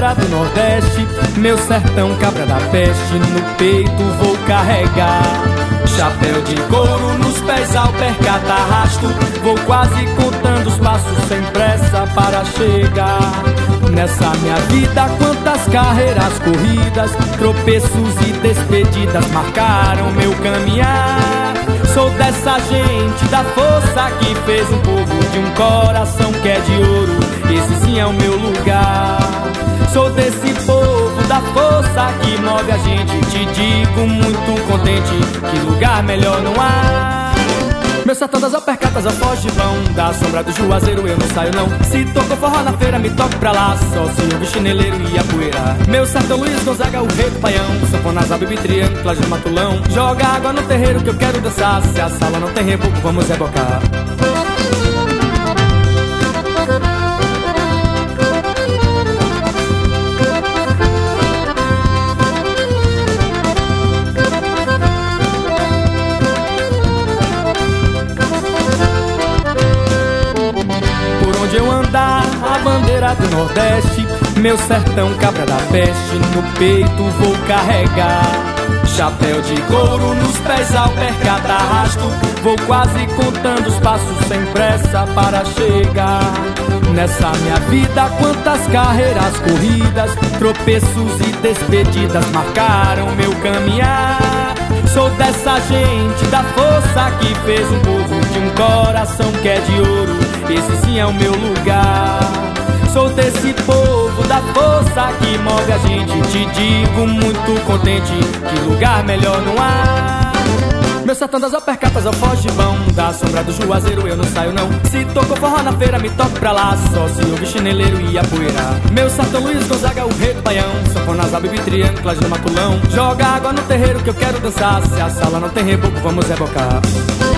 bandeira do Nordeste, meu sertão cabra da peste, no peito vou carregar. Chapéu de couro nos pés, alpercata arrasto, vou quase contando os passos sem pressa para chegar. Nessa minha vida quantas carreiras corridas, tropeços e despedidas marcaram meu caminhar. Sou dessa gente da força que fez um povo de um coração que é de ouro, esse sim é o meu lugar. Sou desse povo da força que move a gente, te digo muito contente, que lugar melhor não há. Meu sertão das alpercatas, alfogibão, da sombra do Juazeiro eu não saio não. Se tocou forró na feira, me toco pra lá, só se ouve chineleiro e a poeira. Meu sertão Luiz Gonzaga, o rei do Paião, sanfona, bibi, triângulo, cláudio, matulão. Joga água no terreiro que eu quero dançar, se a sala não tem reboco, vamos rebocar. Eu andar a bandeira do Nordeste, meu sertão cabra da peste, no peito vou carregar. Chapéu de couro nos pés, alpercata arrasto, vou quase contando os passos sem pressa para chegar. Nessa minha vida quantas carreiras corridas, tropeços e despedidas marcaram meu caminhar. Sou dessa gente da força que fez um povo de um coração que é de ouro, esse sim é o meu lugar. Sou desse povo da força que move a gente, te digo muito contente, que lugar melhor não há. Meu sertão das alpercatas, alfogibão, da sombra do Juazeiro eu não saio não. Se tocou forró na feira, me toco pra lá, só se ouve chineleiro e a poeira. Meu sertão Luiz Gonzaga, o rei do Paião, sanfona, bibi, triângulo, cláudio, matulão. Joga água no terreiro que eu quero dançar, se a sala não tem reboco, vamos rebocar.